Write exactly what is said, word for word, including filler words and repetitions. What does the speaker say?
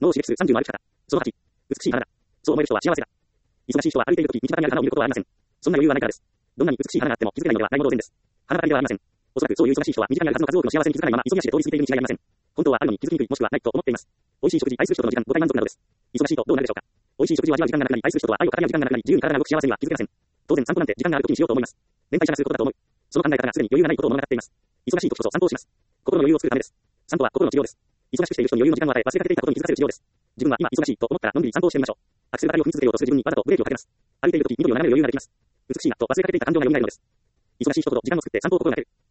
脳を刺激するさんじゅうの歩き方。そのはち、美しい花だ。そう思える人は幸せだ。忙しい人は歩いているとき、道端にある花を見ることはありません。そんな余裕はないからです。どんなに美しい花があっても気づけないのではないも同然です。花ばかりではありません。おそらくそういう忙しい人は身近にあるはずの数多くの幸せに気づかないまま急ぎ足で通り過ぎているに違いありません。本当はあるのに気づきにくいもしくはないと思っています。美味しい食事、愛する人との時間、五体満足などです。忙しいとどうなるでしょうか。美味しい食事を味わう時間がなくなり、愛する人とは愛を語り合う時間がなくなり、自由に体が動く幸せには気づけません。当然散歩なんて時間がある時にしようと思います。連帯者がすることだと思う。その考え方がすでに余裕がないことを物語っています。忙しい時こそ散歩をします。心の余裕を作るためです。散歩は心の治療です。忙しくしている人に余裕の時間を与え、忘れかけていたことに気づかせる治療です。自分は今忙しいと思ったらのんびり散歩をしてみましょう。アクセルばかりを踏み続けようとする自分にわざとブレーキをかけます。歩いている時、緑を眺める余裕ができます。美しいなと忘れかけていた感情が蘇るのです。忙しい人ほど時間を作って散歩を心がける。